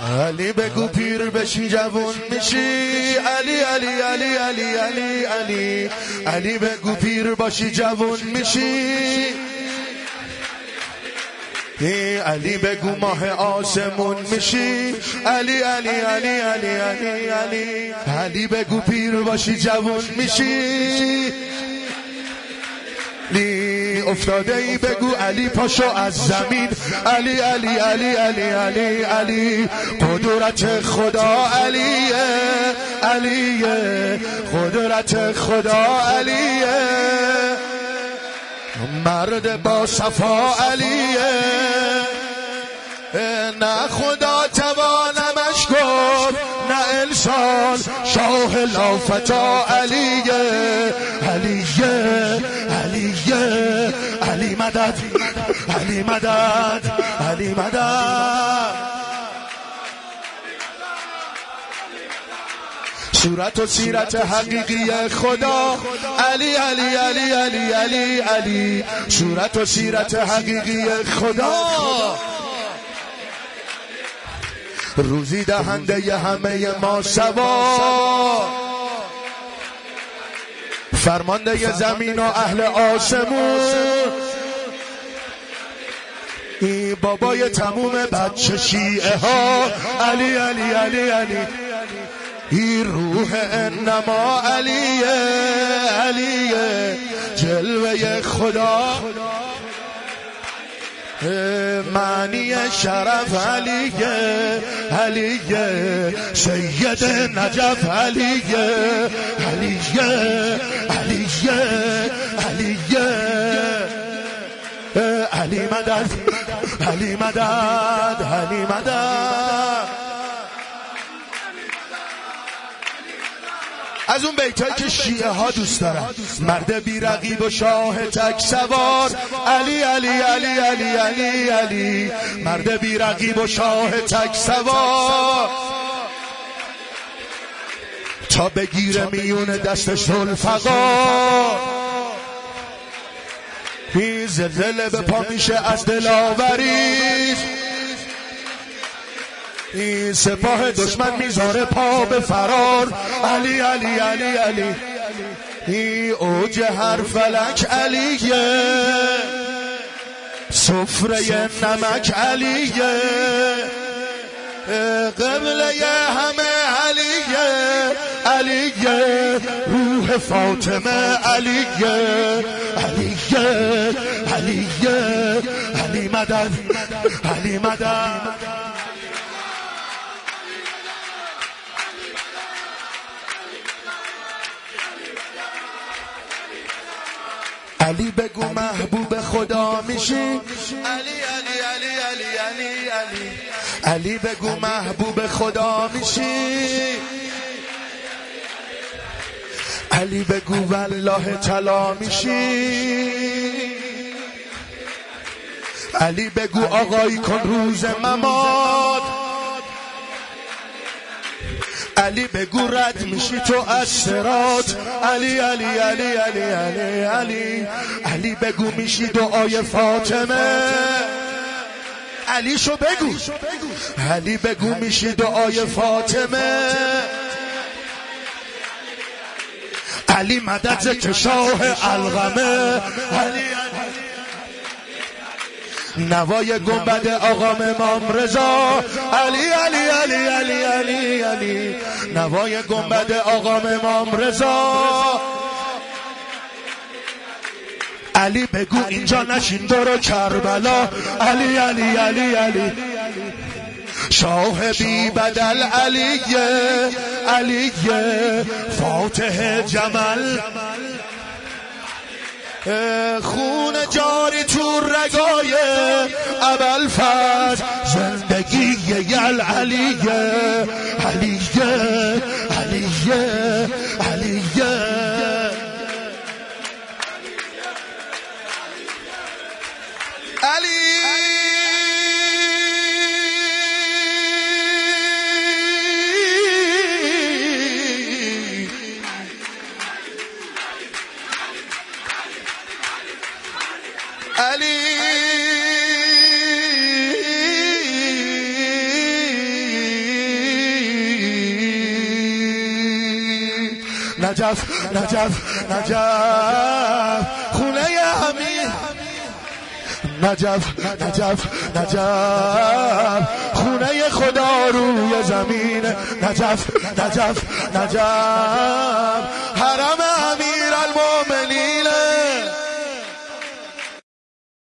علی بگو پیر بشی جوون میشی، علی علی علی علی علی علی علی بگو پیر باشی جوون میشی، علی بگو ماه آسمون میشی، علی علی علی علی علی علی علی بگو پیر باشی جوون میشی، افتاده ای بگو علی پاشو از زمین، علی علی علی علی علی علی قدرت خدا علیه، علیه قدرت خدا علیه، مرد با صفا علیه، نه خدا توانمش گفت نه انسان، شاه لافتا علیه، علیه علیه علی مدد علی مدد علی مدد، صورت و سیرت حقیقی خدا علی علی علی علی علی علی صورت و سیرت حقیقی خدا، روزی دهنده همه ما سوا، فرمانده زمین و اهل آسمون، ای بابای تموم بچه شیعه ها علی علی علی علی، ای روح انما علیه، علیه جلوه خدا، معنی شرف علیه، علیه سید نجف علیه، علیه علیه علیه علی مدد علی مدد علی مدد. از اون بیتایی که شیعه ها دوست دارن، مرد بی رقیب و شاه تک سوار علی علی علی علی علی علی مرد بی رقیب و شاه تک سوار، تا بگیره میون دستش ذوالفقار، این زلزله به پا میشه از دلاوری، این سپاه دشمن میذاره پا به فرار علی علی علی علی، این اوج هر فلک علیه، سفره نمک علیه، قبله همه علیه، علیه روح فاطمه علیه، علیه علیه علی مدد علی مدد. علی بگو محبوب خدا میشی، علی علی علی علی علی علی علی بگو محبوب خدا میشی، علی بگو والله طلا میشی، علی بگو آقایی کن روز ممات، علی بگو رد میشی تو از صراط، علی علی علی علی علی علی علی بگو میشی دعای فاطمه، علی شو بگو، علی بگو میشی دعای فاطمه، علی مدد که شاه الغمه، علی نوای گنبد آقا امام رضا، علی علی علی علی علی علی نوای گنبد آقا امام رضا، علی بگو اینجا نشین برو کربلا، علی علی علی علی شاه بی بدل علیه، علیه فاتح جمل، خون جاری تو رگای ابوالفضل، زندگی یل علیه، علیه علیه علیه علی علی نجف نجف نجف خونه امیر نجف نجف نجف خونه خدا روی زمین نجف نجف نجف حرم